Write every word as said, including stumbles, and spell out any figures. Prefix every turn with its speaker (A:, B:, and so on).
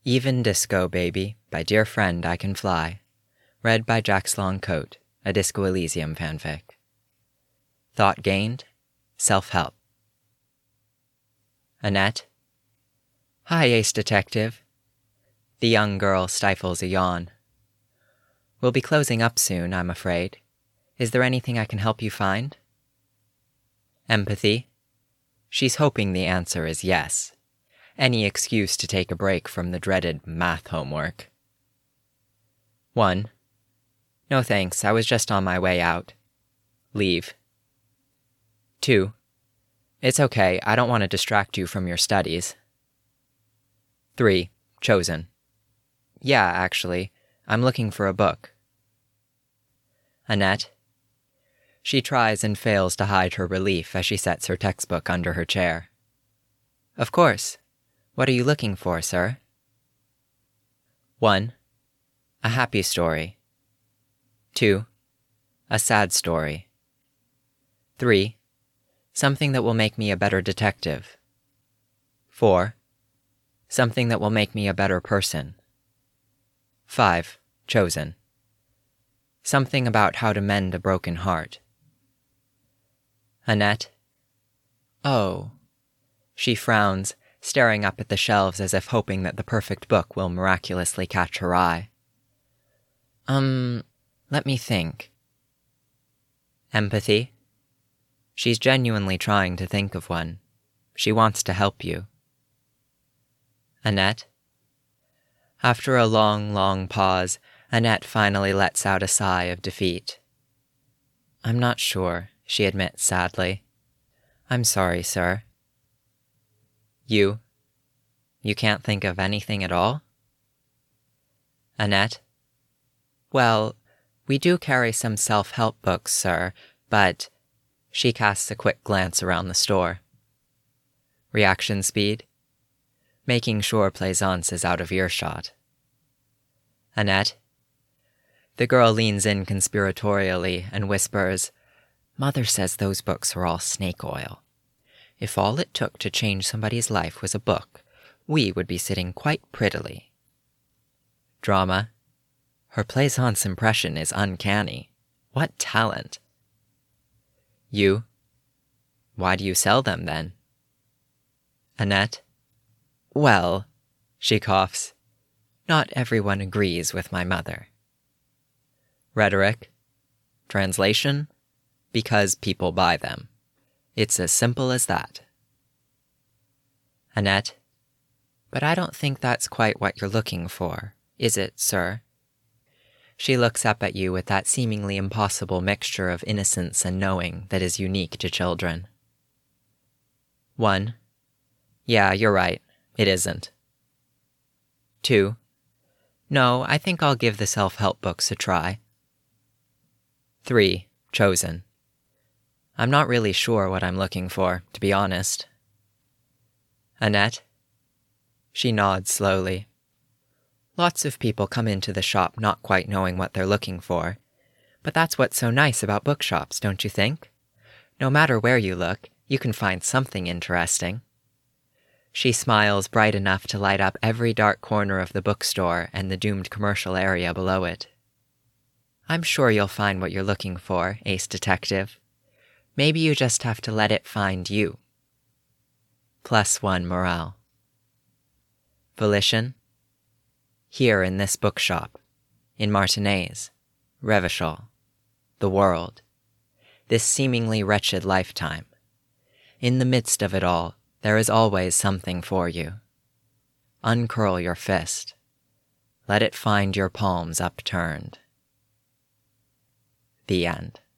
A: Even Disco Baby by Dear Friend I Can Fly, read by Jax Longcoat, a Disco Elysium fanfic. Thought gained, self-help. Annette. Hi, Ace Detective. The young girl stifles a yawn. We'll be closing up soon, I'm afraid. Is there anything I can help you find? Empathy. She's hoping the answer is yes. Any excuse to take a break from the dreaded math homework. One. No thanks, I was just on my way out. Leave. Two. It's okay, I don't want to distract you from your studies. Three. Chosen. Yeah, actually, I'm looking for a book. Annette. She tries and fails to hide her relief as she sets her textbook under her chair. Of course. What are you looking for, sir? One. A happy story. Two. A sad story. Three. Something that will make me a better detective. Four. Something that will make me a better person. Five. Chosen. Something about how to mend a broken heart. Annette. Oh. She frowns, staring up at the shelves as if hoping that the perfect book will miraculously catch her eye. Um, let me think. Empathy. She's genuinely trying to think of one. She wants to help you. Annette. After a long, long pause, Annette finally lets out a sigh of defeat. I'm not sure, she admits sadly. I'm sorry, sir. You? You can't think of anything at all? Annette? Well, we do carry some self-help books, sir, but... She casts a quick glance around the store. Reaction speed? Making sure Plaisance is out of earshot. Annette? The girl leans in conspiratorially and whispers, Mother says those books are all snake oil. If all it took to change somebody's life was a book, we would be sitting quite prettily. Drama. Her Plaisance impression is uncanny. What talent. You? Why do you sell them, then? Annette? Well, she coughs, not everyone agrees with my mother. Rhetoric. Translation. Because people buy them. It's as simple as that. Annette? But I don't think that's quite what you're looking for, is it, sir? She looks up at you with that seemingly impossible mixture of innocence and knowing that is unique to children. One. Yeah, you're right. It isn't. Two. No, I think I'll give the self-help books a try. Three. Chosen. I'm not really sure what I'm looking for, to be honest. Annette? She nods slowly. Lots of people come into the shop not quite knowing what they're looking for. But that's what's so nice about bookshops, don't you think? No matter where you look, you can find something interesting. She smiles bright enough to light up every dark corner of the bookstore and the doomed commercial area below it. I'm sure you'll find what you're looking for, Ace Detective. Maybe you just have to let it find you. Plus one morale. Volition. Here in this bookshop, in Martinez, Revachol, the world, this seemingly wretched lifetime. In the midst of it all, there is always something for you. Uncurl your fist. Let it find your palms upturned. The end.